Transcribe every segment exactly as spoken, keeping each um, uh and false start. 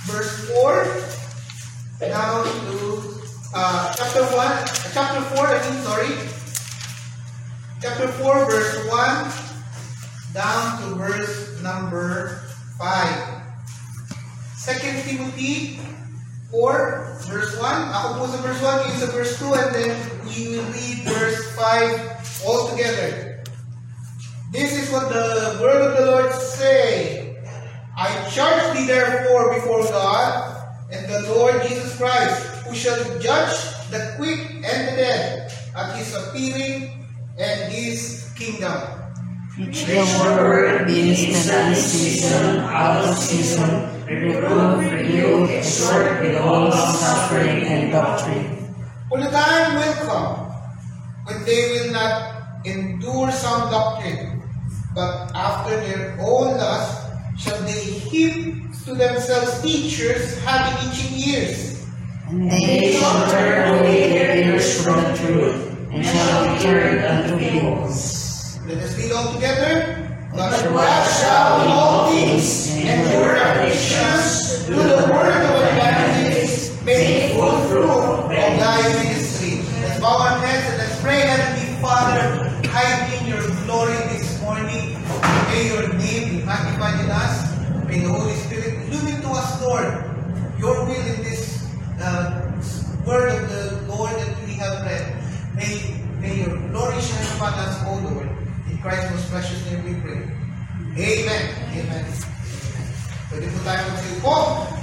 verse four, down to uh, chapter one, uh, chapter four, I mean, sorry. Chapter four, verse one, down to verse number five. Second Timothy four, verse one. Ako po sa verse one, kayo sa verse two, and then we will read verse five all together. This is what the word of the Lord say. I charge thee therefore before God and the Lord Jesus Christ, who shall judge the quick and the dead at his appearing and his kingdom. Preach the word in season, season, out of season, reprove, rebuke, exhort with all suffering and doctrine. For the time will come when they will not endure sound doctrine, but after their own lust shall they heap to themselves teachers having itching ears. And they shall turn away their ears from the truth, and shall be turned unto fables. Let us read all together. But what shall in all things endure afflictions, do the work of advantage, make full fruit of Thy ministry. Let's bow our heads and let's pray. Heavenly Father, hide in your glory this morning. May your name be magnified in us. May the Holy Spirit illumine to us, Lord, your will in this uh, word of the Lord that we have read. May, may your glory shine upon us, O Lord. In Christ's most precious name we pray. Amen. Amen. Pwede po tayo magsiupo.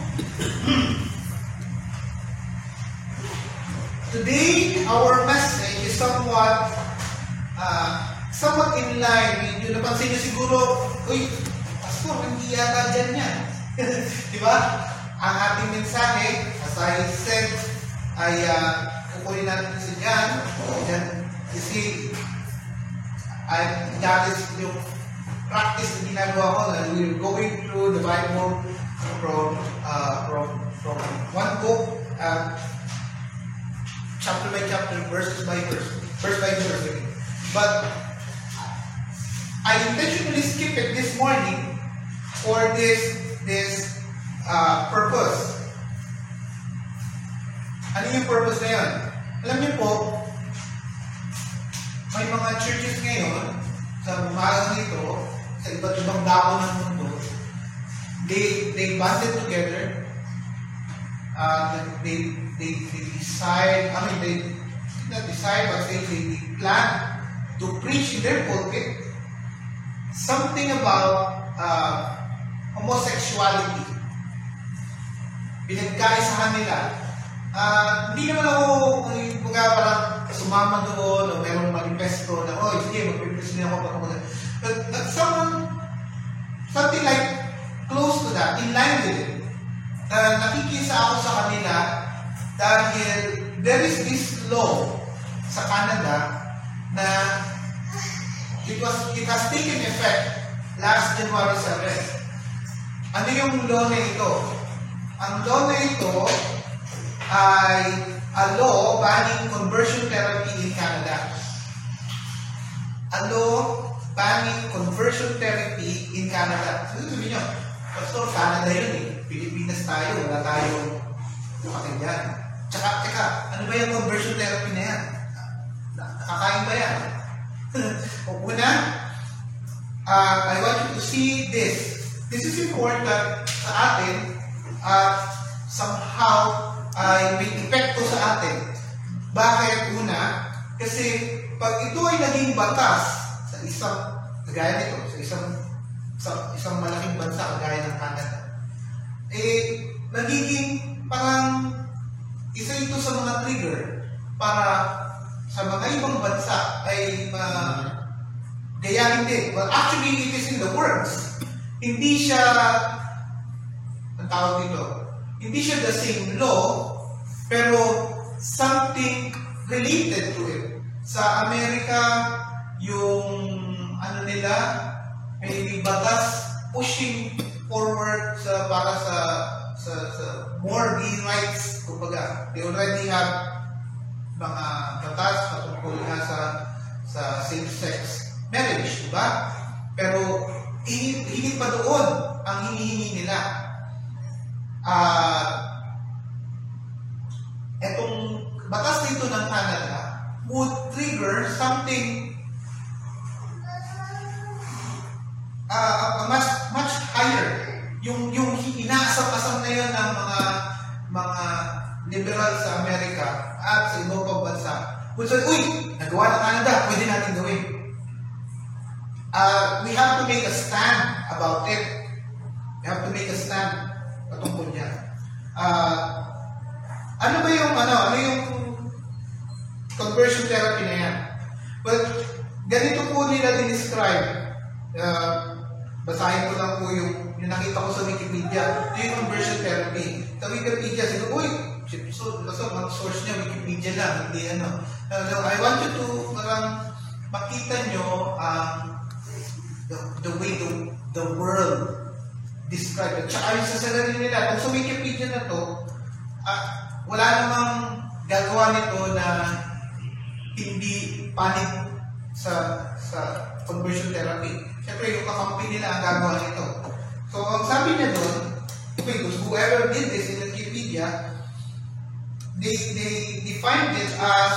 Today, our message is somewhat uh, somewhat in line. Medyo napansin niyo siguro, uy, Pastor, hindi yata dyan yan. Di ba? Ang ating mensahe, as I said, ay uh, kukunin natin sa dyan. Dyan, kasi, I, that is yung practice na ginagawa ko. And we're going through the Bible from, uh, from, from one book, uh, chapter by chapter, verses by verse, verse by verse. But I intentionally skipped it this morning for this this uh, purpose. Ano yung purpose na yun? Alam niyo po, may mga churches ngayon sa umagang ito, sa iba't ibang dako ng mundo, they they banded together. Uh, they, they, they decide, I mean, they not decide, but they, they plan to preach in their pulpit something about uh, homosexuality. Pinagkaisahan nila. Uh, hindi naman ako, kung parang sumama doon, o mayroong manifesto na, oh, sige, mag-preach niya ako. But, but someone, something like close to that, in line with it. Uh, nakikisa ako sa kanila dahil there is this law sa Canada na it was it has taken effect last January seventh. Ano yung law na ito? Ang law na ito ay a law banning conversion therapy in Canada. A law banning conversion therapy in Canada. Ano sabihin nyo? Pastor, Canada yun eh. Pilipinas tayo, wala tayong kapatid yan. Tsaka, teka, ano ba yung conversion therapy na yan? Nakakain ba yan? Una, uh, I want you to see this. This is important sa atin at uh, somehow ay uh, may epekto sa atin. Bakit? Una, kasi pag ito ay naging batas sa isang, kagaya nito, sa isang, sa isang malaking bansa kagaya ng Canada, eh, nagiging parang isa ito sa mga trigger para sa mga ibang bansa ay uh, gayahin din. Well, actually, it is in the works. Hindi siya, ang tawag dito, hindi siya the same law, pero something related to it. Sa Amerika, yung ano nila, may batas pushing forward sa para sa sa, sa more gay rights, kumbaga. They already have mga batas patungkol na sa sa same-sex marriage, diba? Pero hindi pa doon ang hinihingi nila. uh, etong batas dito ng Canada would trigger something uh, much much higher. Yung yung inaasam-asam na yun ng mga mga liberal sa Amerika at sa ibang pang bansa. Kung sabi, uy, nagawa ng Canada, pwede natin gawin. Uh, we have to make a stand about it. We have to make a stand patungkol niya. Uh, ano ba yung, ano, ano yung conversion therapy na yan? Well, ganito po nila din-describe. Uh, basahin ko lang po yung, yung nakita ko sa Wikipedia. Ito yung conversion therapy. Sa Wikipedia, siguro, uy, so, so, mag-source niya, Wikipedia lang, hindi ano. Uh, so, I want you to, parang, makita nyo, um, the, the way the, the world describe it. Tsaka yung sa sarili nila, kung sa Wikipedia na to, uh, wala namang gagawa nito na hindi panig sa sa conversion therapy. Siyempre, yung kakampi nila ang gagawa nito. So, ang sabi niya doon, because whoever did this in Wikipedia, they, they defined it as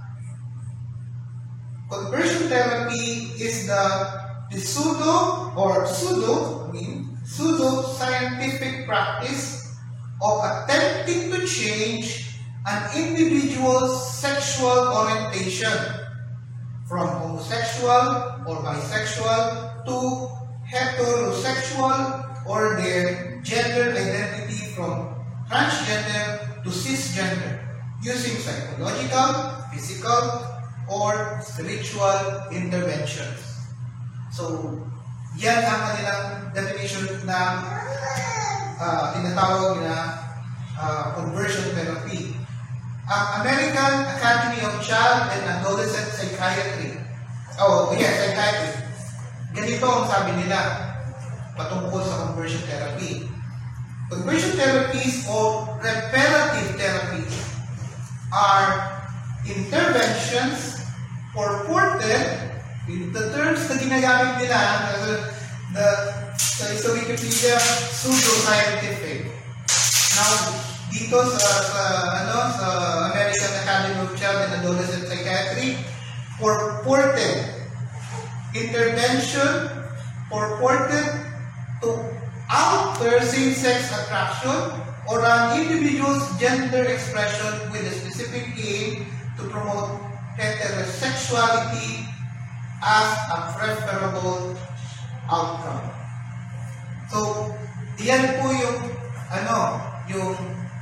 conversion therapy is the, the pseudo or pseudo, I mean, pseudo scientific practice of attempting to change an individual's sexual orientation from homosexual or bisexual to heterosexual, or their gender identity from transgender to cisgender, using psychological, physical, or spiritual interventions. So, yan ang kanilang definition ng uh, tinatawag na uh, conversion therapy. Ang American Academy of Child and Adolescent Psychiatry, oh yes, psychiatry, ganito ang sabi nila patungkol sa conversion therapy. Conversion therapies or reparative therapies are interventions purported, the terms na ginagamit nila, the, the, sa, sa Wikipedia, pseudo-scientific. Now, dito sa, sa, ano, sa American Academy of Child and Adolescent Psychiatry, purported intervention purported to alter same-sex attraction or an individual's gender expression with a specific aim to promote heterosexuality as a preferable outcome. So, iyan po yung ano, yung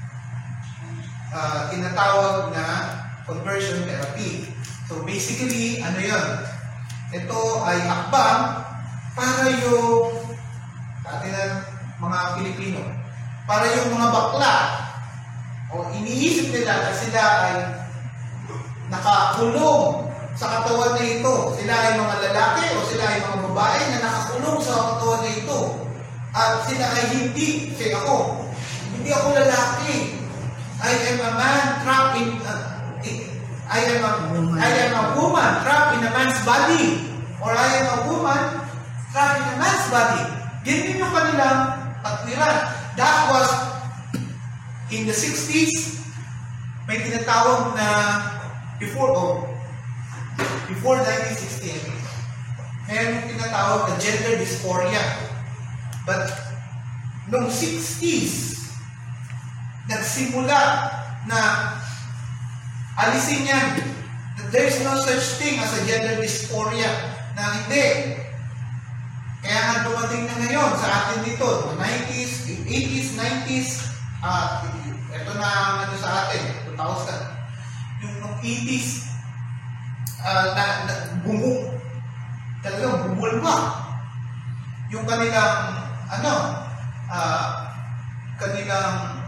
uh, tinatawag na conversion therapy. So, basically, ano yun? Ito ay akbang para yung atin ng mga Pilipino, para yung mga bakla o iniisip nila na sila ay nakakulong sa katawan na ito. Sila ay mga lalaki o sila ay mga babae na nakakulong sa katawan na ito. At sila ay hindi, say ako, hindi ako lalaki. I am a man trapped in, uh, I am a, I am a woman trapped in a man's body. Or I am a woman trapped in a man's body. Yan din yung kanilang katwiran. That was in the sixties, may tinatawag na before, oh, before nineteen sixty, meron tinatawag na gender dysphoria. But, noong sixties, nagsimula na alisin yan. There is no such thing as a gender dysphoria. Na hindi. Kaya nga dumating na ngayon sa atin dito, nineties, eighties, nineties, ah, uh, ito na ano sa atin, two thousand. Yung nung eighties, uh, na, na bumu, talagang bumulwa. Yung kanilang, ano, ah, uh, kanilang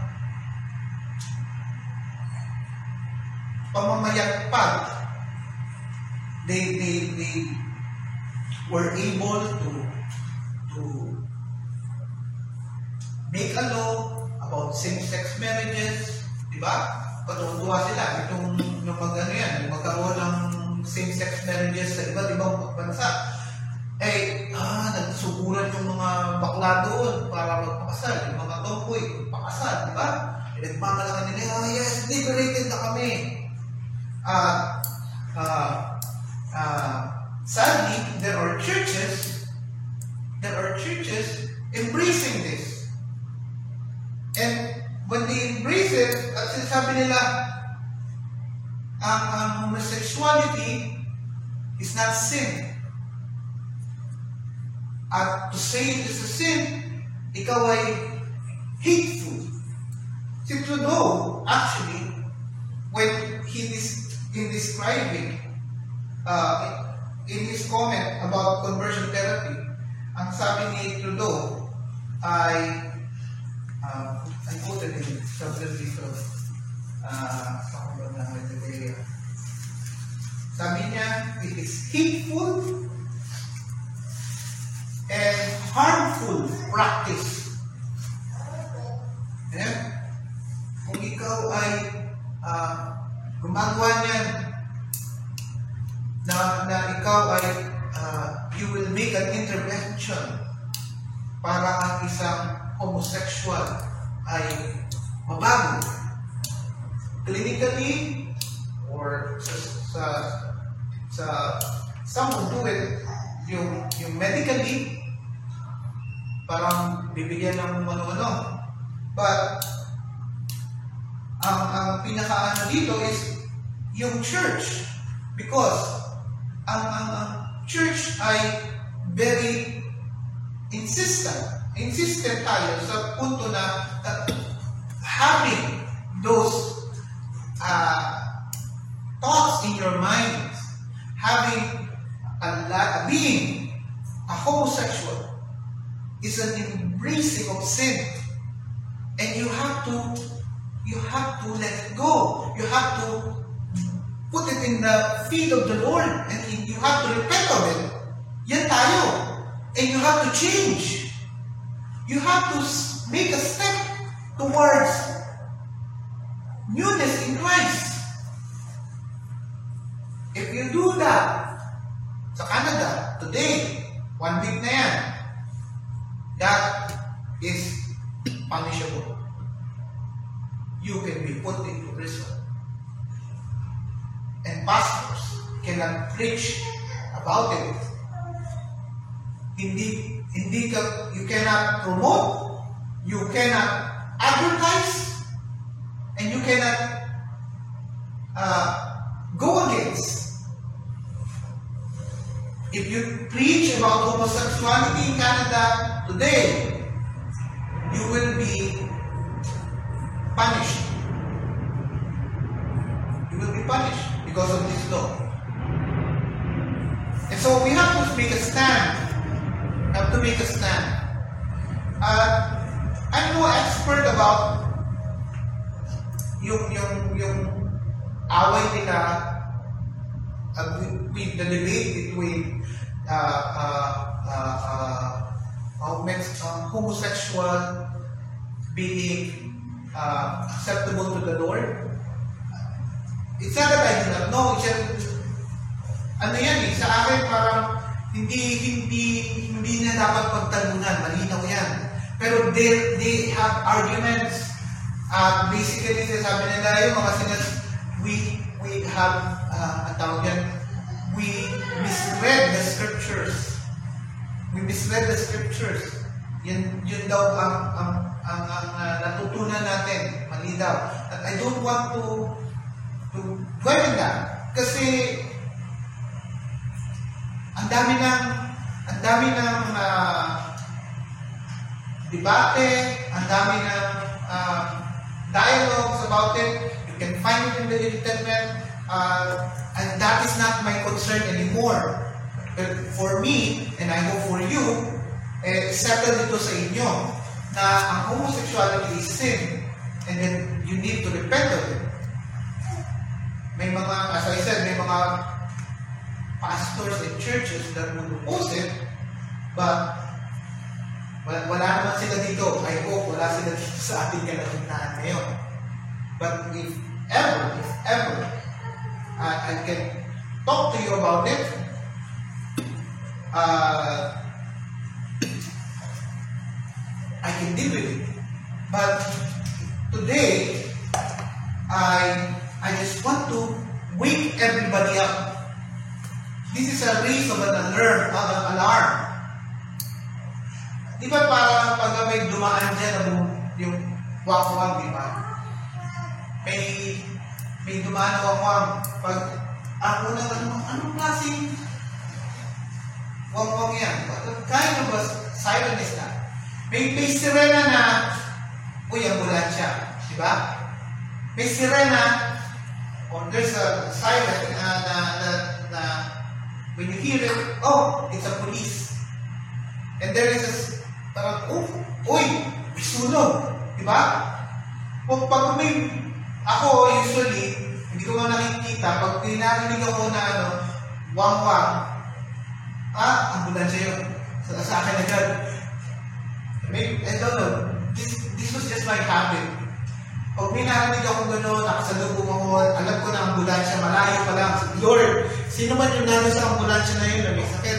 pamamayagpag, they, they, they were able to to make a law about same-sex marriages, di ba? Patutuwa sila itong yung mag ano yan, yung magkaroon ng same-sex marriages sa iba't ibang bansa. Eh, ah, nagsuguran yung mga bakla doon para magpakasal, yung mga tomboy, magpapakasal, di ba? Nagmamalakan nila, oh yes, liberated na kami. Uh, uh, uh, sadly, there are churches, there are churches embracing this. And when they embrace it, at sinasabi nila, ang, ang homosexuality is not sin. At to say it is a sin, ikaw ay hateful. Si Trudeau, actually, when he is in describing, uh, in his comment about conversion therapy, ang sabi ni Trudeau ay, uh, I quoted him several dito, uh, sabi niya, it is hateful and harmful practice. Yeah? Kung ikaw ay uh, gumagawa niyan na, na ikaw ay uh, you will make an intervention para ang isang homosexual ay mabago clinically or sa, sa, sa some will do it yung, yung medically parang bibigyan ng ano-ano. But ang, ang pinaka-ano dito is yung church. Because ang, ang, ang church ay very insistent. Insistent tayo sa punto na uh, having those uh, thoughts in your mind, having a, being a homosexual is an embracing of sin. And you have to, you have to let it go. You have to put it in the feet of the Lord. And you have to repent of it. Yan tayo. And you have to change. You have to make a step towards newness in Christ. If you do that, sa Canada, today, one week na yan, that is punishable. You can be put into prison. And pastors cannot preach about it. Hindi, hindi ka, you cannot promote, you cannot advertise, and you cannot uh, go against. If you preach about homosexuality in Canada today, you will be punished. You will be punished because of this law. And so we have to make a stand. We have to make a stand. Uh, I'm no expert about yung yung yung away nila uh, with, with the debate between uh, uh, uh, uh, uh, um, homosexual being uh, acceptable to the Lord. It's not that I do not know. It's just, ano yan eh, sa akin parang hindi, hindi, hindi na dapat pagtalunan. Malinaw yan. Pero they, they have arguments. Uh, basically, sabi nila yung mga sinas, we, we have, uh, ang tawag yan, we misread the scriptures. We misread the scriptures. Yun, yun daw ang, ang, ang, ang uh, natutunan natin. Mali daw. And I don't want to to dwell in that. Kasi ang dami ng ang dami ng uh, debate, ang dami ng uh, dialogues about it. You can find it in the internet, uh, and that is not my concern anymore. But for me, and I hope for you, eh, settle dito sa inyo na ang homosexuality is sin, and then you need to repent of it. May mga, as I said, may mga pastors and churches that would oppose it, but wala, wala naman sila dito. I hope wala sila dito sa ating kalagitnaan ngayon. But if ever, if ever, uh, I can talk to you about it, uh, I can deal with it. But today, I, I just want to wake everybody up. This is a raise of an alarm. Uh, alarm. Di ba para pag may dumaan dyan yung, yung wak-wak, di ba? May, may dumaan na wak-wak. Pag ako na, ano, anong klaseng wak-wak yan? Kind of a siren is that. May, may sirena na, uy, ambulansya. Di ba? May sirena, or there's a siren na, na, na, na, when you hear it, oh, it's a police. And there is a, parang, oh, uy, may sunog. Di ba? Pag, pag may, ako usually, hindi ko nga nakikita, pag pinarinig ako na ano, wang-wang, ah, ambulansya yun. Sa, sa akin agad. Maybe, I don't know, this, this was just my habit. Pag pinarinig ako gano'n, nakasalubong ako, alam ko na ambulansya, malayo pa lang. Lord, sino man yung nano sa ambulansya na yun na may sakit?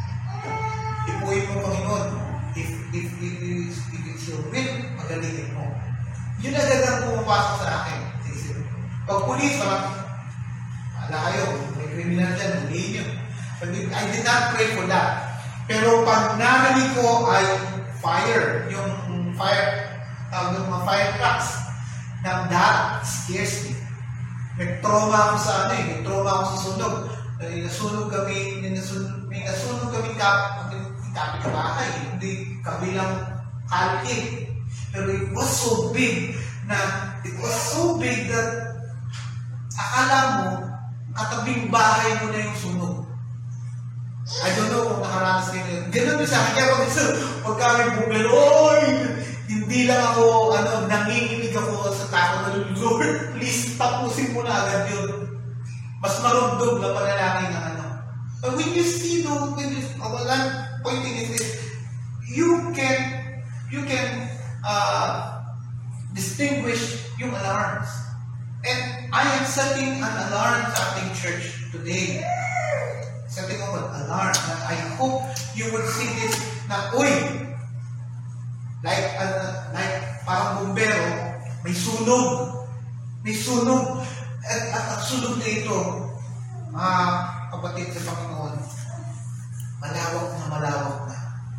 Ipuhin mo, Panginoon. If, if, if, if, if it's your will, magalitin mo. Yun agad ang pumapasok sa akin. Pag pulis, parang, ala kayo, may criminal dyan, huliin nyo. I did not pray for that. Pero pag narinig ko ay fire, yung fire, tawag ng mga fire trucks, na that scares me. May trauma ako sa ano eh, may trauma ako sa sunog. May nasunog kami, may nasunog, may nasunog kami kap, kapit bahay, hindi kabilang kalye. Pero it was so big na, it was so big that akala mo, katabing bahay mo na yung sunog. I don't know kung nakaranas kayo. Ganun din sa akin. Kaya pag, pag kami bumelo, oy! Hindi lang ako, ano, nanginginig ako sa takot ng Lord. Please, tapusin mo na agad yun. Mas marundog na panalangin ng ano. But when you see those, when you, uh, what I'm pointing is this, you can, you can, uh, distinguish yung alarms. And I am setting an alarm sa ating church today. Setting up an alarm. And I hope you will see this na, uy, like, uh, like parang bumbero, may sunog. May sunog. At, at ang sunog na ito, mga uh, kapatid sa Panginoon, malawak na malawak na.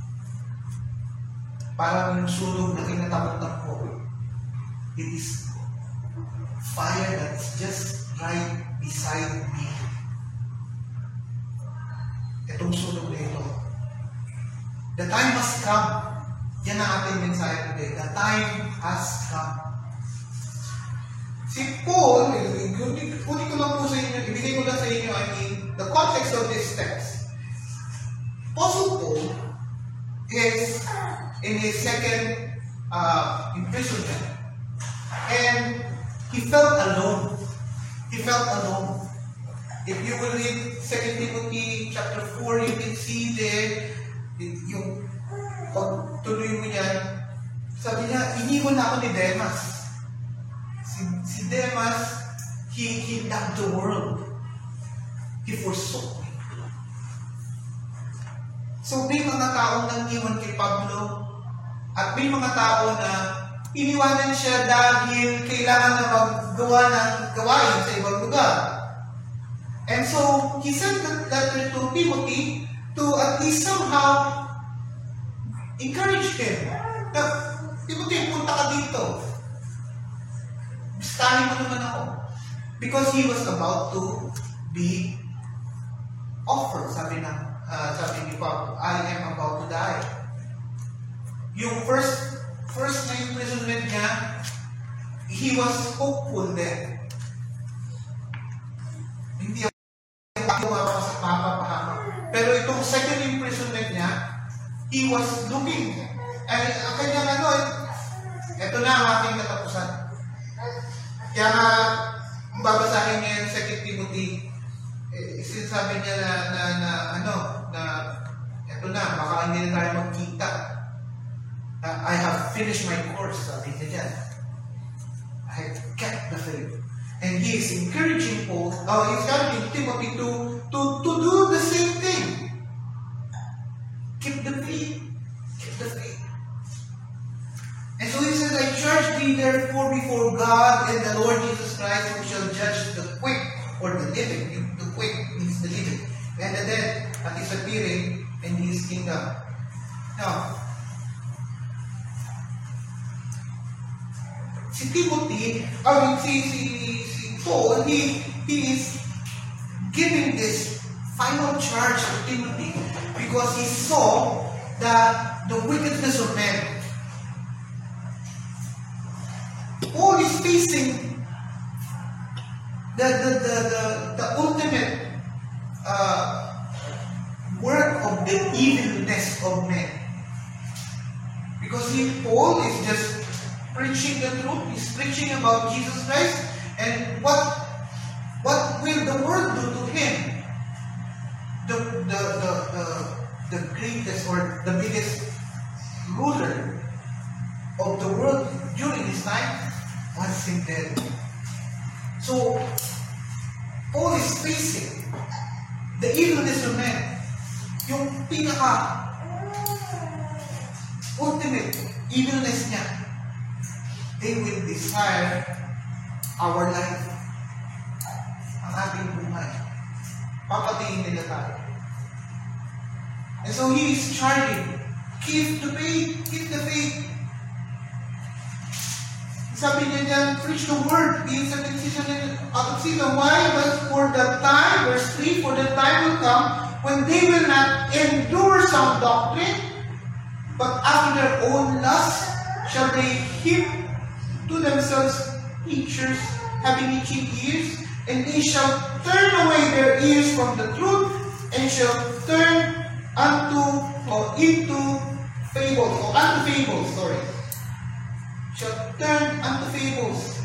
Parang yung sunog na kinatakot ko, it is fire that's just right beside me. Itong sunog na ito. The time has come. Yan ang ating mensahe today. The time has come. Si Paul, kunin ko lang po sa inyo, ibigay ko lang sa inyo, I mean, the context of this text. Apostle Paul is in his second uh, imprisonment. And he felt alone. He felt alone. If you will read Second Timothy chapter four, you can see there, yung pagtuloy mo yan, sabi niya, iniwan ako ni Demas. Si, si Demas, he, he loved the world. He forsook me. So may mga taong nang-iwan kay Pablo, at may mga tao na iniwanan siya dahil kailangan na maggawa ng gawain sa ibang lugar. And so, he sent that letter to Timothy to at least somehow encourage him. Na, Timothy, punta ka dito. Bistahin mo naman ako. Because he was about to be offered, sabi, na, uh, sabi ni Pablo, I am about to die. Yung first First na imprisonment niya, he was hopeful then. Hindi ako mapapasok mapapahama. Pero itong second imprisonment niya, he was looking. Ay, ang kanyang ano, ito na ang aking katapusan. Kaya nga, babasahin niya yung Second Timothy, eh, sinasabi niya na, na, na, ano, na, ito na, baka hindi na tayo magkita. Uh, I have finished my course, sabi niya dyan. I have kept the faith. And he is encouraging Paul, uh, he's encouraging Timothy to, to, to do the same thing. Keep the faith. Keep the faith. And so he says, I charge thee therefore, therefore before God and the Lord Jesus Christ, who shall judge the quick or the living. The quick means the living, and the dead at his appearing in his kingdom. Now, si Timothy, I mean, si, si, si Paul, he, he is giving this final charge to Timothy because he saw that the wickedness of men. Paul is facing the, the, the, the, the ultimate uh, work of the evilness of men. Because he, Paul is just preaching the truth, he's preaching about Jesus Christ, and what what will the world do to him? The the the the, the greatest or the biggest ruler of the world during his time wants him dead. So Paul is facing the evilness of men. Yung pinaka ultimate evilness niya. They will desire our life. Ang ating buhay. Papatingin nila tayo. And so he is charging, keep the faith, keep the faith. Sabi niya dyan, preach the word, be in season out of season. Why? But for the time, verse three, for the time will come when they will not endure sound doctrine, but after their own lust shall they heap to themselves teachers having itching ears, and they shall turn away their ears from the truth, and shall turn unto or into fables, or unto fables, sorry. Shall turn unto fables.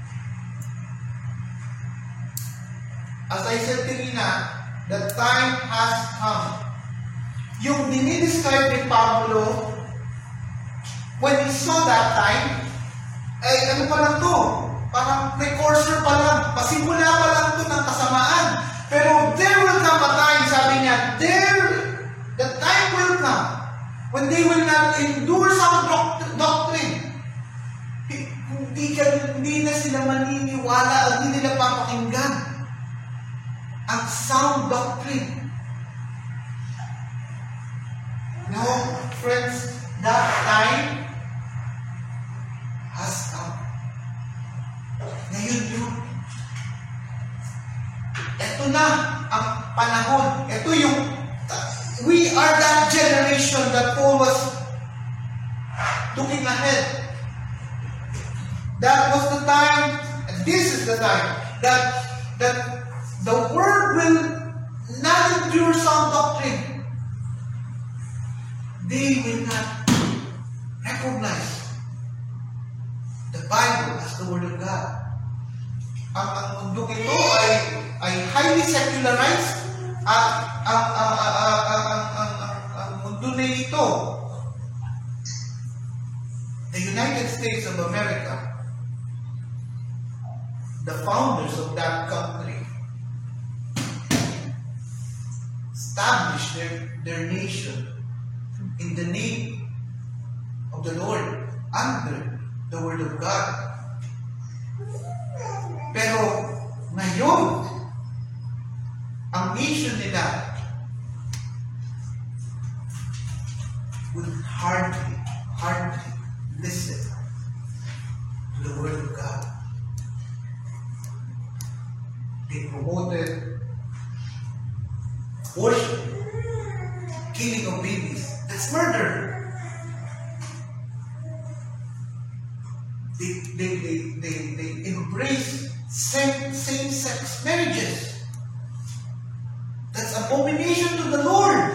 As I said kanina, the time has come. Yung dinidescribe ni Pablo, when he saw that time, ay ano pa lang to? Parang precursor pa lang. Pasimula pa lang to ng kasamaan. Pero there will come a time, sabi niya, there, the time will come when they will not endure sound doctrine. Hindi, hindi na sila maniniwala at hindi nila papakinggan ang sound doctrine. No, friends, that time has come. Ngayon yun. Ito na ang panahon. Ito yung, uh, we are that generation that Paul was looking ahead. That was the time, and this is the time, that, that the world will not endure sound doctrine. They will not recognize the Bible as the Word of God. Ang, ang mundo ito ay, ay highly secularized at ang, ang, ang, ang, ang, ang, ang, ang mundo na ito, the United States of America, the founders of that country established their, their nation in the name of the Lord under the Word of God. Pero ngayon, ang nation nila would hardly, hardly listen to the Word of God. They promoted worship, killing of babies. That's murder. They, they, they, they, they embrace same, same-sex marriages. That's abomination to the Lord.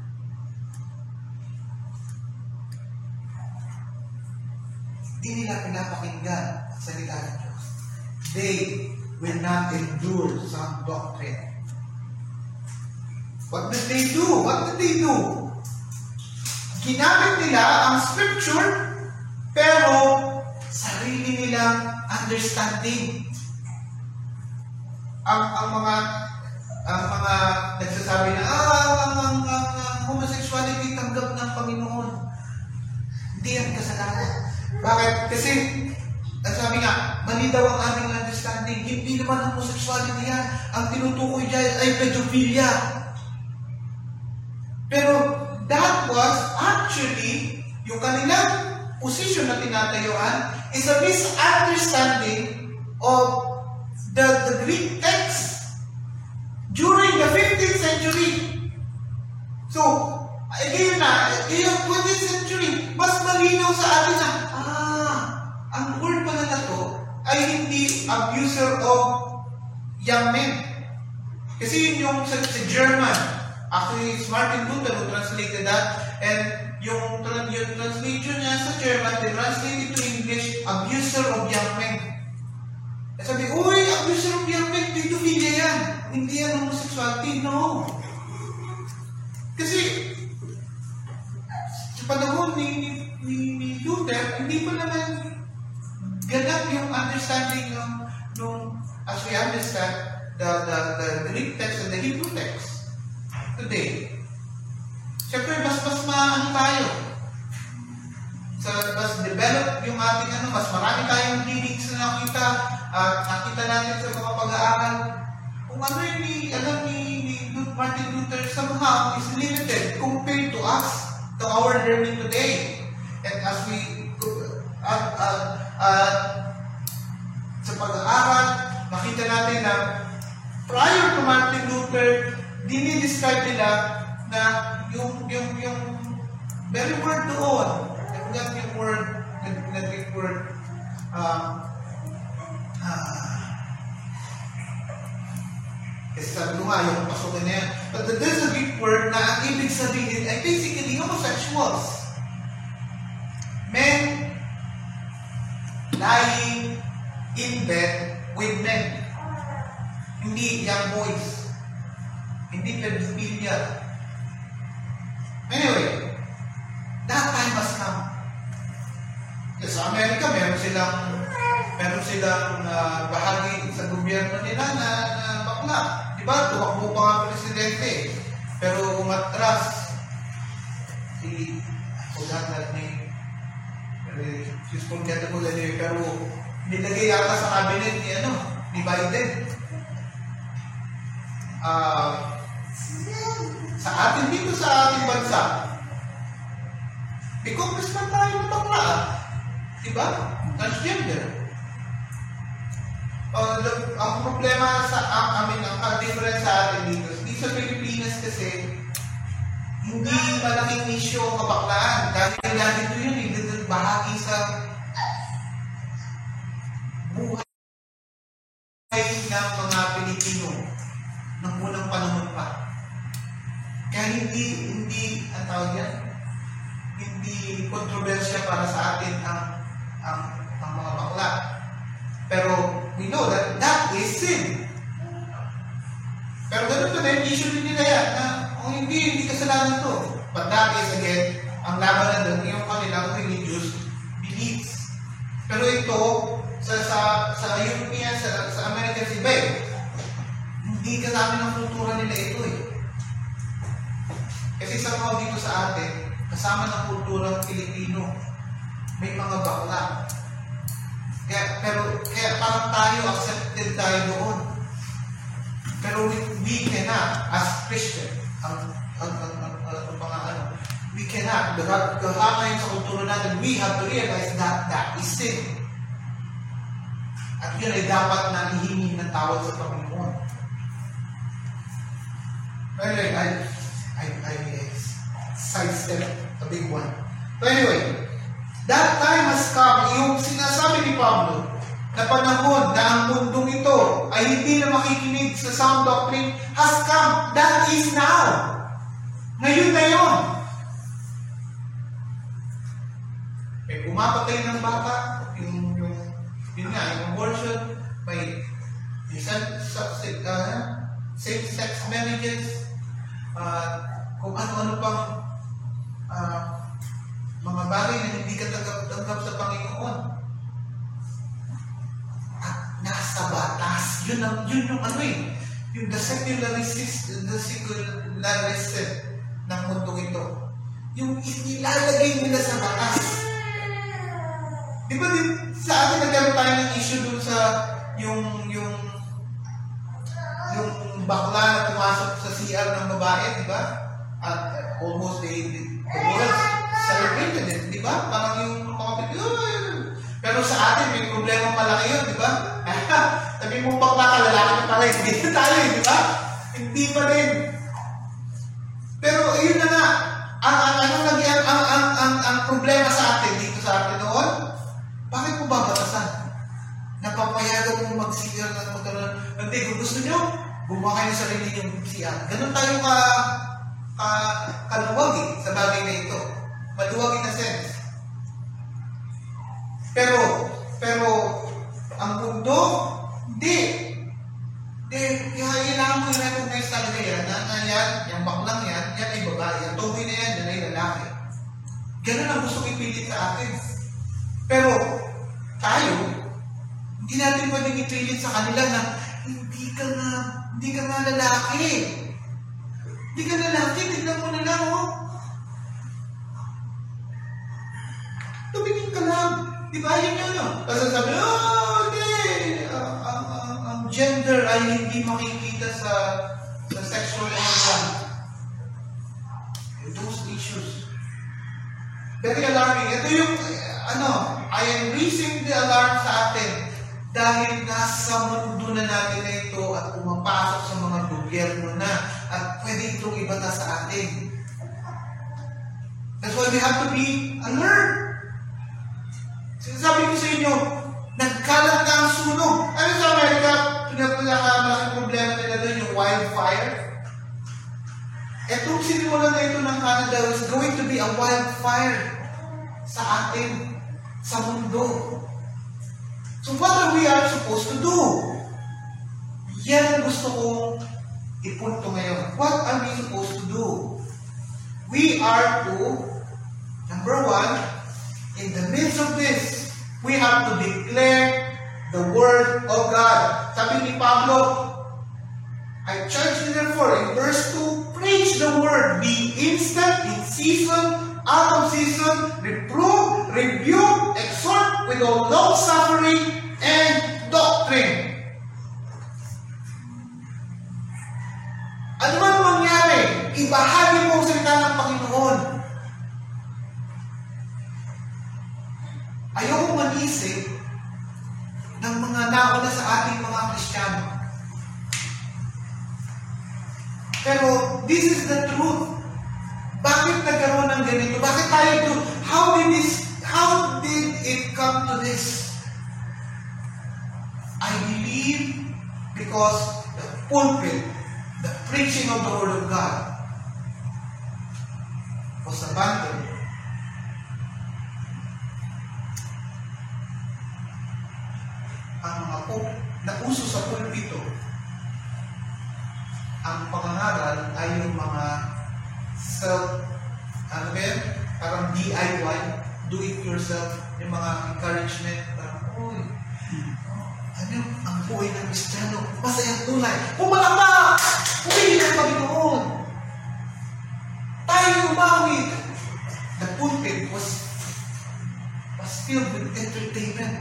Hindi nila pinapakinggan ang salita ng Diyos. They will not endure sound doctrine. What did they do? What did they do? Ginamit nila ang scripture, pero sarili nilang understanding. Ang, ang mga ang mga nagsasabi na ah, ang, ang, ang, ang homosexuality tanggap ng Panginoon. Hindi yan kasalanan. Bakit? Kasi At sabi nga, mali daw ang aming understanding. Hindi naman ang homosexuality yan. Ang tinutukoy dyan ay pedophilia. Pero that was actually yung kanilang position na tinatayuan is a misunderstanding of the, the Greek text during the fifteenth century. So, again na, yung twentieth century, mas malinaw sa atin na, ah, ang word pala na to ay hindi abuser of young men. Kasi yun yung sa, sa German, actually, it's Martin Luther who translated that, and yung, yung translation niya sa German, they translated to English, abuser of young men. At sabi, uy, abuser of young men, pedophilia yan. Hindi yan homosexuality, no. Kasi, sa panahon ni, ni, ni Luther, hindi pa naman ganap yung understanding ng, nung, as we understand, the, the, the Greek text and the Hebrew text today. Siyempre, mas mas maano tayo. Sa, mas develop yung ating ano, mas marami tayong readings na nakita at nakita natin sa mga pag-aaral. Kung ano yung ni, alam ni, ni Martin Luther somehow is limited compared to us, to our learning today. And as we, at, at, at, sa pag-aaral, makita natin na prior to Martin Luther, dinidescribe nila na yung, yung, yung very word doon, not yung word, not yung word, um, uh, kasi sabi ko nga, yung pasukin na yan. But there's a Greek word na ang ibig sabihin ay basically homosexuals. Men lying in bed with men. Hindi young boys. Hindi pedophilia. Anyway, that time has come. Yes, sa Amerika, meron silang meron silang uh, bahagi sa gobyerno nila na, na bakla. Diba? Tuwakbo pa nga presidente. Pero umatras si forgot that name. She's forgettable anyway. Pero nilagay yata sa cabinet ni ano, ni Biden. Ah... Uh, sa atin dito sa ating bansa, may congressman tayo na bakla. Diba? Transgender. Uh, the, ang problema sa ang amin, ang, ang difference sa atin dito, di sa Pilipinas kasi, hindi malaking issue ang kabaklaan. Dahil nga dito yun, hindi dito bahagi sa buhay ng mga Pilipino ng unang panahon pa. Kaya hindi, hindi, ang tawag yan, hindi kontrobersya para sa atin ang, ang, ang mga bakla. Pero, we know that that is sin. Pero ganun pa din, issue din nila yan, na, oh, hindi, hindi kasalanan to. But that is, again, ang labanan doon, yung kanilang religious beliefs. Pero ito, sa, sa, sa European, sa, sa American, iba eh. Hindi kasama ng kultura nila ito eh. Kasi somehow dito sa atin, kasama ng kulturang Pilipino, may mga bakla. Kaya, pero, kaya parang tayo, accepted tayo doon. Pero we, we cannot, as Christian, ang, ang, ang, ang, ang, ang mga ano, we cannot, kasama yun sa kultura natin, we have to realize that that is sin. At yun ay dapat na ihingi ng tawad sa Panginoon. Anyway, I, I, I sidestep a big one. So anyway, that time has come. Yung sinasabi ni Pablo na panahon na ang mundong ito ay hindi na makikinig sa sound doctrine has come. That is now. Ngayon na yun. May pumapatay ng bata, yung, yung, yun nga, yung abortion, may uh, same-sex marriages, uh, kung ano-ano pang uh, mga bagay na hindi ka tanggap sa Panginoon. At nasa batas. Yun, ang, yun yung ano eh. Yung the secularism, the secularism ng mundong ito. Yung inilalagay nila sa batas. Di ba di, sa atin nagkaroon tayo ng issue dun sa yung yung yung bakla na pumasok sa C R ng babae, di ba? At uh, almost they, they, the world celebrated it, di ba? Parang yung mga Pilipino, pero sa atin may problema malaki yun, di ba? Sabi mo bakla ka, lalaki na pala, hindi na tayo, di ba? Hindi pa rin. Pero yun na nga, ang ang ano lagi ang ang ang, ang, ang problema sa atin dito sa atin noon, bakit mo babatasan? Napapayagan mo mag-C R na magkaroon. Hindi, kung gusto nyo, gumawa kayo sa sarili yung C R. Ganun tayo ka, ka kaluwag eh, sa bagay na ito. Maluwag in a sense. Pero, pero, ang mundo, hindi. Hindi, kaya kailangan mo i-recognize talaga yan, na, na yan, yung baklang yan, yan ay babae, yung tuloy na yan, yan ay lalaki. Ganun ang gusto ipilit sa atin. Pero, tayo, hindi natin pwedeng ipilit sa kanila na hindi ka na, hindi ka na lalaki. Hindi ka lalaki, tignan mo na lang, oh. Tumingin ka lang. Di ba? Yan yun, oh. Kasi sabi, oh, hindi. Ang, ang, ang, ang gender ay hindi makikita sa, sa sexual organ. Those issues. Very alarming. Ito yung, ano, I am raising the alarm sa atin dahil nasa mundo na natin na ito at pumapasok sa mga gobyerno na at pwede itong ibata sa atin. That's why we have to be alert. Sinasabi ko sa inyo, nagkalat na ang sunog. Ano sa Amerika, pinakamalaking problema nila doon yung wildfire? Etong sinimulan na ito ng Canada is going to be a wildfire sa atin, sa mundo. So what are we are supposed to do? Yan ang gusto kong ipunto ngayon. What are we supposed to do? We are to, number one, in the midst of this, we have to declare the Word of God. Sabi ni Pablo, I charge you therefore, in verse two, preach the Word, be instant, in season, out of season, reprove, rebuke, exhort with all long-suffering and doctrine. Ano man mangyari, ibahagi mo ang salita ng Panginoon. Ayoko manisip ng mga nauna sa ating mga Kristiyano. Pero this is the truth. Bakit nagkaroon ng ganito? Bakit tayo to? How did this, how did it come to this? I believe because the pulpit, the preaching of the Word of God was abandoned. Ang mga po na uso sa pulpito, ang pangangaral ay yung mga self, ano ba yan? Parang D I Y, do it yourself, yung mga encouragement, parang, uy, ano yung ang buhay ng Kristiyano, masayang tunay, pumalama! Pumili ng Panginoon! Tayo umawi! The pulpit was was filled with entertainment.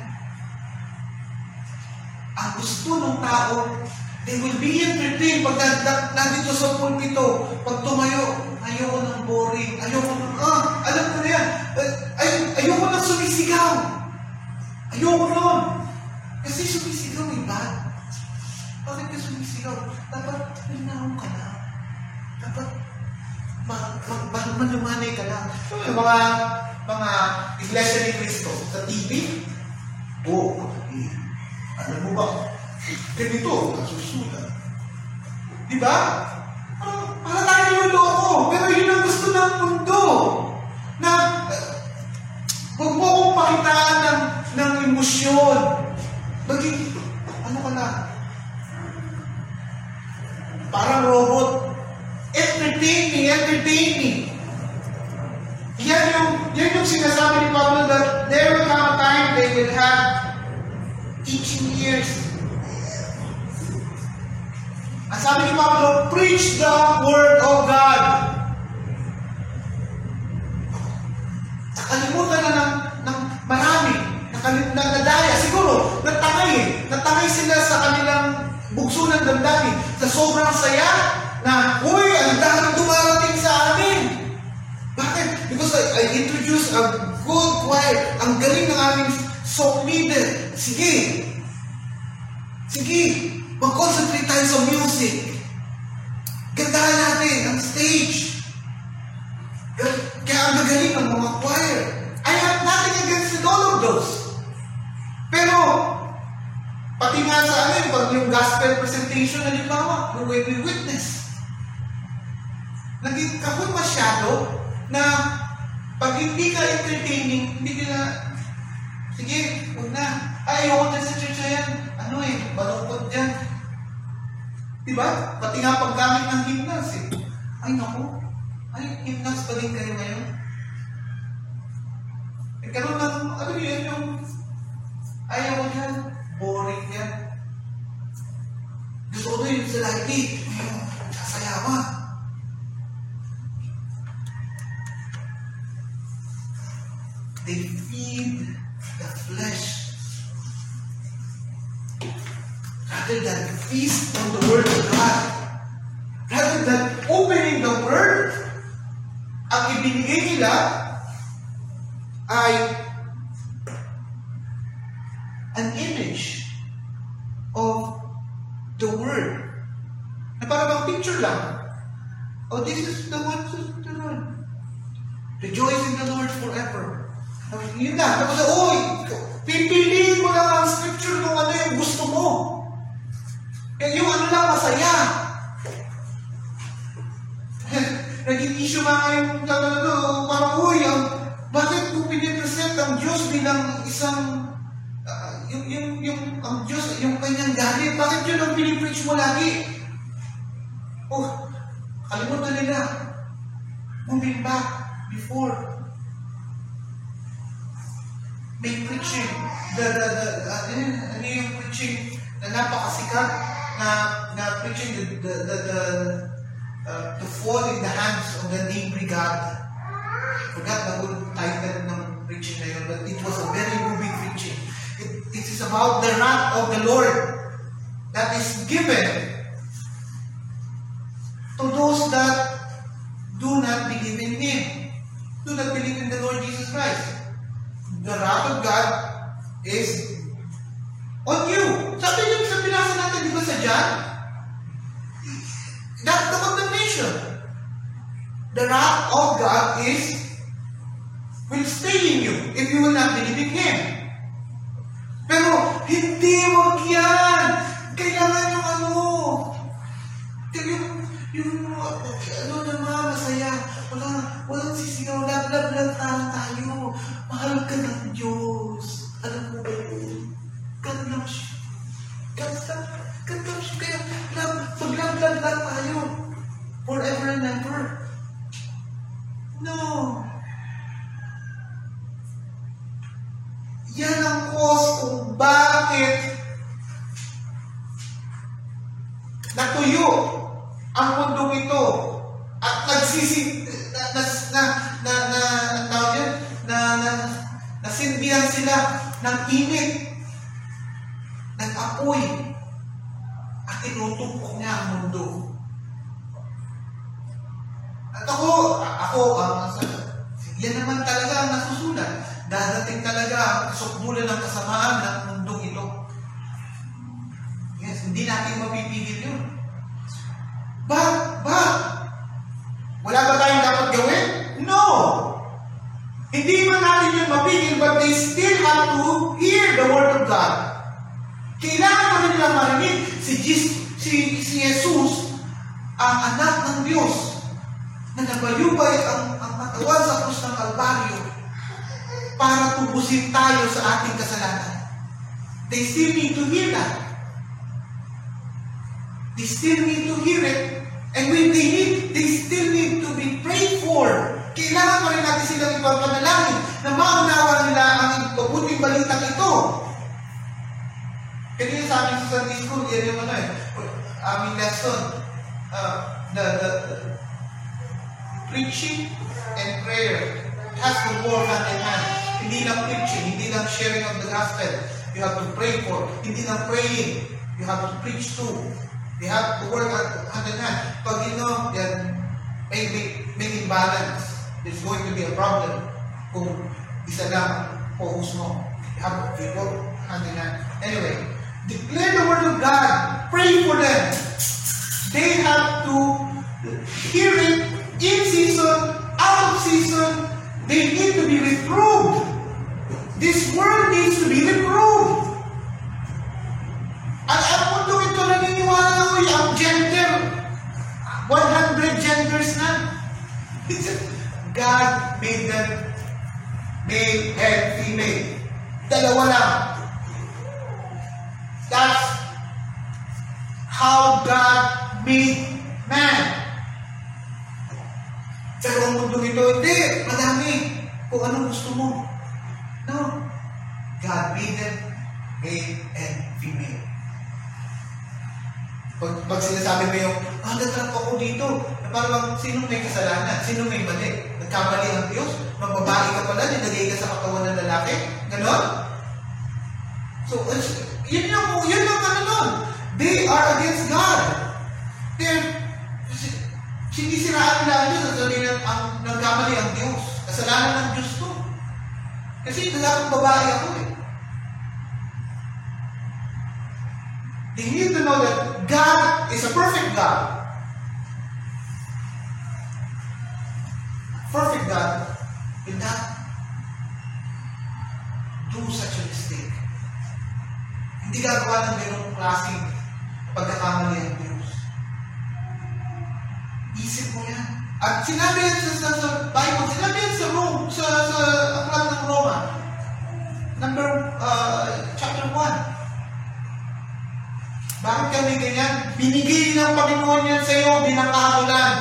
Ang gusto ng tao, they will be entertained pag nandito sa pulpito, pag tumayo, ayoko ng boring, ayoko ng, ah, alam ko na yan, ay, ayoko ng sumisigaw. Ayoko nun. Kasi sumisigaw ay bad. Bakit ka sumisigaw? Dapat linaw ka na. Dapat malumanay ka lang. Yung mga, mga Iglesia ni Cristo sa T V, oh, alam mo ba, ganito, nasusulat. Diba? Uh, para tayo niloloko. Pero yun ang gusto ng mundo. Na, huwag mo kong pakitaan ng, ng emosyon. Bagay, ano ka na? Parang robot. Entertain me, entertain me. Yan yung, yan yung sinasabi ni Pablo that there will come a time they will have teaching ears. Ang sabi ni Pablo, preach the Word of God. Nakalimutan na ng, ng marami. Nakalimutan sobrang saya na, uy, ang daming dumarating sa amin. Bakit? Because I, I introduced a good choir. Ang galing ng aming song leader. Sige. Sige. Mag-concentrate tayo sa music. Gandahan natin ang stage. Kaya ang gagaling ng mga choir. I have nothing against all of those. Pero, pati nga sa amin, pag yung gospel presentation, halimbawa, the way we witness, naging kapag masyado na pag hindi ka entertaining, hindi ka na, sige, huwag na. Ay, ayoko na sa church na yan. Ano eh, balungkot yan. Diba? Pati nga paggamit ng hymnals eh. Ay, naku. Ay, hymnals pa din kayo ngayon. Eh, karoon ng, ano yun, yung, ayaw yan. Boring yan. Gusto ko yun sa lagi. Sasayawan. They feed the flesh rather than feast on the Word of God. Rather than opening the Word, ang ibinigay nila ay an image of the Word. Na parang picture lang. Oh, this is the one to the Lord. Rejoice in the Lord forever. Yun na. Tapos, oy, pipiliin mo lang ang scripture kung ano yung gusto mo. Eh, yung ano lang, masaya. Naging issue nga yung ano, parang, uy, ang, bakit kung pinipresent ang Diyos bilang isang, uh, yung, yung, yung, ang Diyos, yung kanyang galit, bakit yun ang pinipreach mo lagi? Oh, kalimutan nila. Moving back before. May preaching, the, the, the, uh, ano yung preaching na napakasikat, na, na preaching, the, the, the, the, uh, to fall in the hands of the neighbor God. I forgot the whole title ng preaching na yun, but it was a very moving preaching. It, it is about the wrath of the Lord that is given to those that do not believe in Him, do not believe in the Lord Jesus Christ. The wrath of God is on you. Sabi niyo sa pinasa natin, di ba sa John? That's the condemnation. The wrath of God is will stay in you if you will not believe in Him. Pero, hindi, wag yan. Kailangan yung ano. Yung, yung, ano naman, masaya. Wala, walang sisigaw. Love, love, love tayo. Mahal ka ng Diyos. Alam mo ba yun? God loves you. God loves you. God loves you. Kaya, love, mag-love, love, love tayo. Forever and ever. No. Yan ang cause kung bakit natuyo ang mundong ito at nagsisi na na na na na tawag yan, na na nasindihan sila ng init, ng apoy, at tinutupok niya ang mundo. At ako, ako, ang yan naman talaga ang nasusulat. Dadating talaga ang sukbulan ng kasamaan ng mundong ito. Yes, hindi natin mapipigil yun. Ba? Ba? Wala ba tayong dapat gawin? No! Hindi man natin yun mapigil, but they still have to hear the Word of God. Kailangan pa nila marinig si, Jesus, si, si Jesus, ang anak ng Diyos, na nabayubay ang, ang katawan sa krus ng Kalbaryo para tubusin tayo sa ating kasalanan. They still need to hear that. They still need to hear it. And when they need, they still need to be prayed for. Kailangan pa rin natin silang ipapanalangin na maunawa nila ang mabuting balitang ito. Kanina sa amin sa Sunday School, yan yung ano eh, aming lesson. Uh, the, the, the preaching and prayer has to work hand in hand. Hindi lang preaching, hindi lang sharing of the gospel. You have to pray for. Hindi lang praying, you have to preach too. They have to work hand in hand. Pag you know, yan, may, may, may imbalance. There's going to be a problem kung isa lang focus mo. You have to work hand in hand. Anyway, declare the word of God. Pray for them. They have to hear it in season, out of season. They need to be reproved. This word needs to be reproved. At ang mundo ito naniniwala na ko ang gender. one hundred genders na. God made them male and female. Dalawa lang. That's how God made man. Pero ang mundo ito, hindi. Madami. Kung anong gusto mo. No. God made them male and female. Pag, pag sinasabi mo yung, ah, natrap ako dito. Parang, sino may kasalanan? Sino may mali? Nagkamali ang Diyos? Magbabae ka pala, nilagay ka sa katawan ng lalaki? Ganon? So, yun lang, yun lang ano nun. They are against God. They're, sinisiraan nila ang Diyos at sabihin ang nagkamali ang Diyos. Kasalanan ng Diyos to. Kasi lalakang babae ako eh. They need to know that God is a perfect God. Perfect God will not do such a mistake. Hindi gagawa ng ganong klaseng pagkakamali ang Diyos. Isip mo yan. At sinabi yan sa, sa, sa Bible, sinabi yan sa Rome, sa, sa aklat ng Roma. Number, uh, chapter one. Bakit kami ganyan? Binigay ng Panginoon yan sa iyo, binakakulan.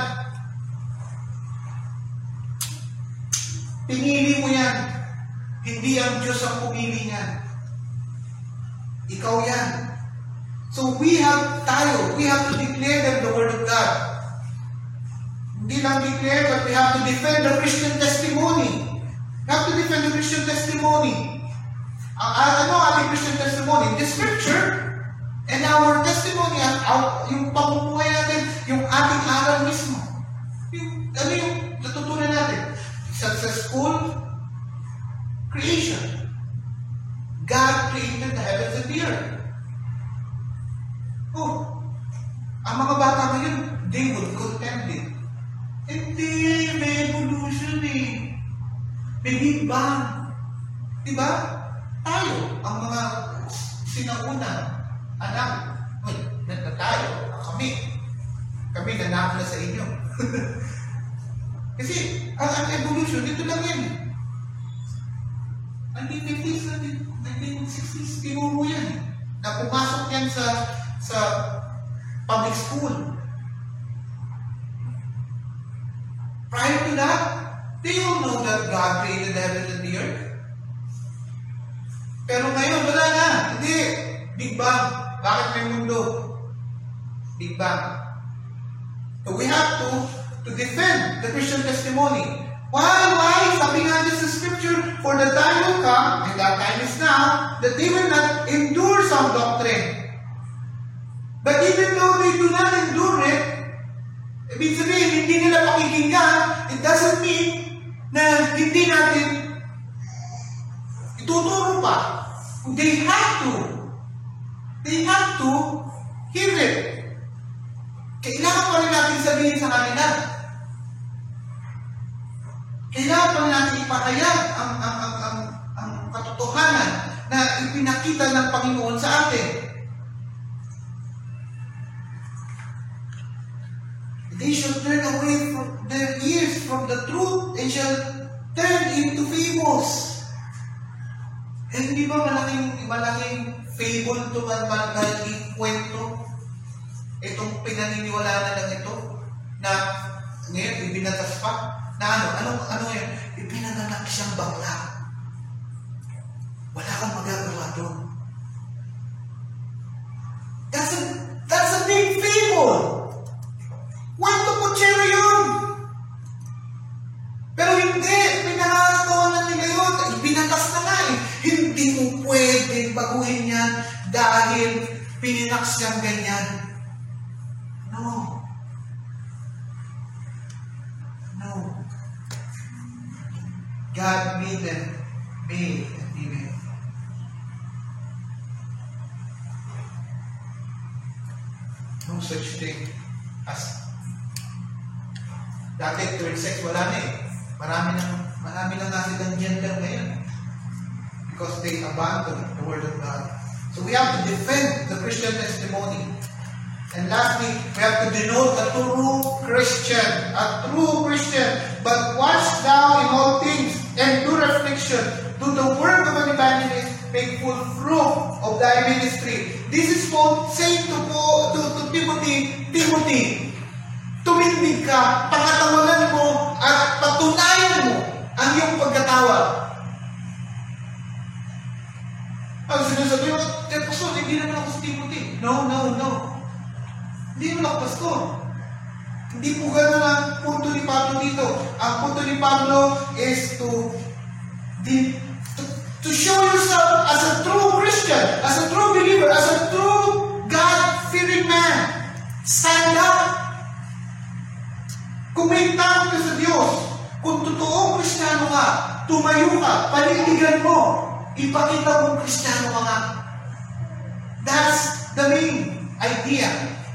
Pinili mo yan. Hindi ang Diyos ang pumili niyan. Ikaw yan. So we have tayo, we have to declare them the Word of God. Hindi lang declare, but we have to defend the Christian testimony. We have to defend the Christian testimony. Ang ano ating Christian testimony? The Scripture. And our testimony, our, yung pamumuhay natin, yung ating aral mismo. Yung, ano yung natutunan natin? Sa, sa school, creation. God created the heavens and the earth. Oh, ang mga bata ngayon, they would contend it. Hindi, may evolution eh. May Big Bang. Diba? Tayo, ang mga sinauna, anak, uy, na tayo, kami. Kami nanak na sa inyo. Kasi, ang, ang evolution, dito lang yan. nineteen fifties, nineteen sixties, tinuro yan. Na pumasok yan sa sa public school. Prior to that, they all know that God created the heavens and the earth. Pero ngayon, wala na. Hindi. Big Bang. Bakit may mundo? Big Bang. So we have to to defend the Christian testimony. Why? Why? Sabi nga din sa Scripture, for the time will come, and that time is now, that they will not endure some doctrine. But even though they do not endure it, ibig sabihin, hindi nila pakikinggan, it doesn't mean na hindi natin ituturo pa. They have to. They have to hear it. Kailangan pa rin natin sabihin sa kanila. Kailangan pa rin natin ipahayag ang, ang, ang, ang, ang katotohanan na ipinakita ng Panginoon sa atin. They shall turn away from their ears from the truth and shall turn into fables. Eh, hindi ba malaking, malaking fable ito, malaking kwento? Itong pinaniniwalaan na ito, na ngayon, ibinatas pa, na ano, ano, ano yun? Ipinanganak siyang bakla. Wala kang magagawa doon. That's a, that's a big fable. Kwento po cherry yun. Pero hindi, pinangagawa nila yun. Ibinatas na nga eh. Hindi mo pwedeng baguhin yan dahil pininak siyang ganyan. No. No. God made them male and female. No such thing as dati third sex, wala na eh. Marami na, marami na nga silang gender ngayon. Because they abandoned the Word of God. So we have to defend the Christian testimony. And lastly, we have to denote a true Christian. A true Christian. But watch thou in all things, and do reflection, do the work of an evangelist, make full fruit of thy ministry. This is Paul saying to, Paul, to, to Timothy, Timothy, tumindig ka, pangatawanan mo, at patunayan mo ang iyong pagkatawag. Ang sinasabi mo, eh, Pastor, hindi naman ako si Timothy. No, no, no. Hindi naman ako Pastor. Hindi po gano'n ang punto ni Pablo dito. Ang punto ni Pablo is to, di, to, to show yourself as a true Christian, as a true believer, as a true God-fearing man. Stand up. Kung may tawag ka sa Diyos, kung totoong Kristiyano ka, tumayo ka, panindigan mo, ipakita mong Kristiyano ka nga. That's the main idea.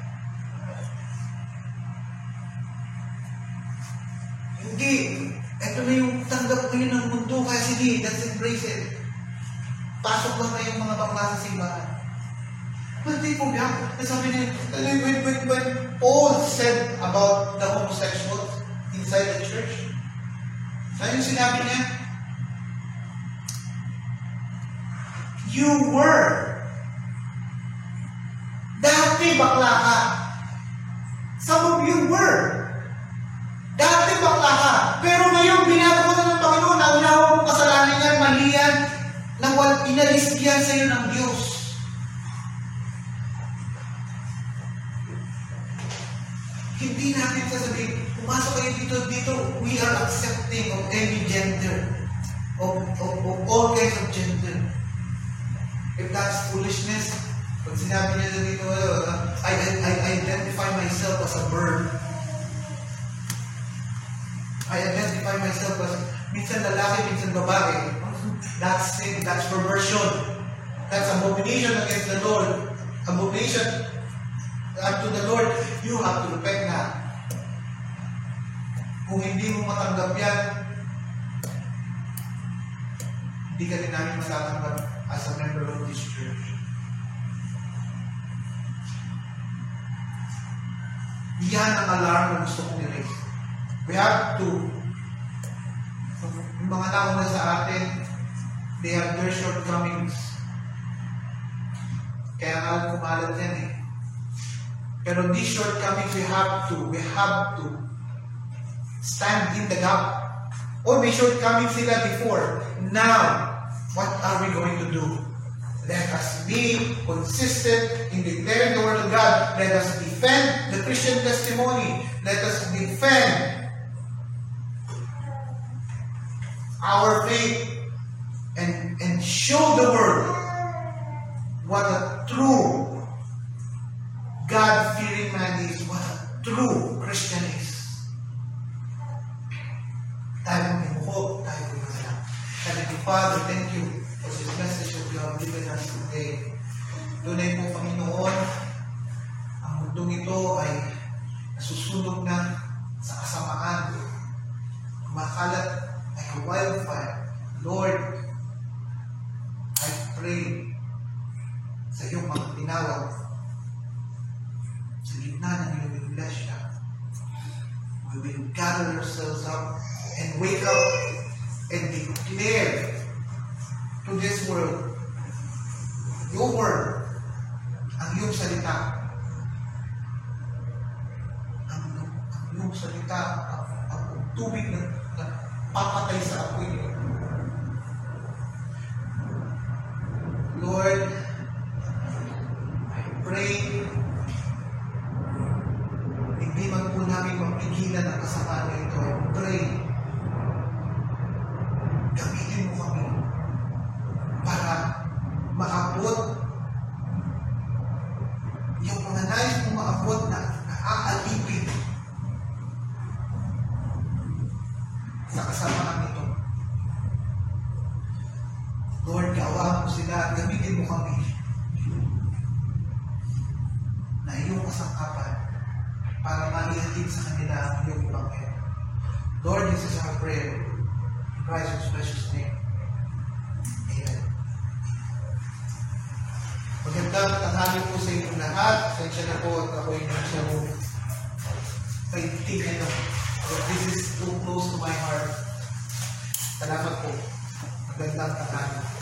Hindi, ito na yung tanggap ko yun ng mundo, kaya sige, let's embrace it. Pasok lang na yung mga bakla sa simbahan. But they forgot. Sabi niya, when, when, when Paul said about the homosexuals inside the church, ano yung sinabi niya? You were. Dati bakla ka. Some of you were. Dati bakla ka. Pero ngayon, binago na ng Panginoon, naunawa mong kasalanan yan, mali yan, na inalis yan sa iyo ng Diyos. Hindi natin sasabihin, pumasok kayo dito, dito, we are accepting of any gender, of, of, of all kinds of gender. If that's foolishness, pag sinabi niya dito, uh, I, I, I identify myself as a bird. I identify myself as, minsan lalaki, minsan babae. That's sin, that's perversion. That's abomination against the Lord. Abomination unto the Lord. You have to repent na. Kung hindi mo matanggap yan, hindi ka rin namin matatanggap as a member of this church. Yan ang alarm na gusto kong i-raise. We have to, yung mga tao na sa atin, they have their shortcomings. Kaya nga kumalat yan eh. Pero these shortcomings, we have to, we have to stand in the gap. Or may shortcomings sila before. Now, what are we going to do? Let us be consistent in declaring the Word of God. Let us defend the Christian testimony. Let us defend our faith and, and show the world what a true God-fearing man is, what a true Christian is. Tayo may muko, tayo may masalam. Heavenly Father, thank you for this message that you have given us today. Tunay po, Panginoon, ang mundong ito ay nasusunog na sa kasamaan. Kumakalat like a wildfire. Lord, I pray sa iyong mga tinawag sa gitna ng iyong iglesia, we will gather ourselves up and wake up and declare to this world your word, ang iyong salita, ang, ang iyong salita, ang, ang tubig na, na papatay sa apoy niyo. Lord, I pray hindi man po namin mapigilan ang kasamaan na ito. I pray gamitin mo kami para maabot yung mga nais mong maabot na Lord, kaawaan mo sila at gamitin mo kami na iyong kasangkapan para maihatid sa kanila ang iyong ibangel. Lord, this is our prayer. In Christ's precious name. Amen. Magandang tanghali po sa inyong lahat. Sensya na po at ako'y nagsiyang painting ito. But this is too close to my heart. Salamat po. Magandang tanghali.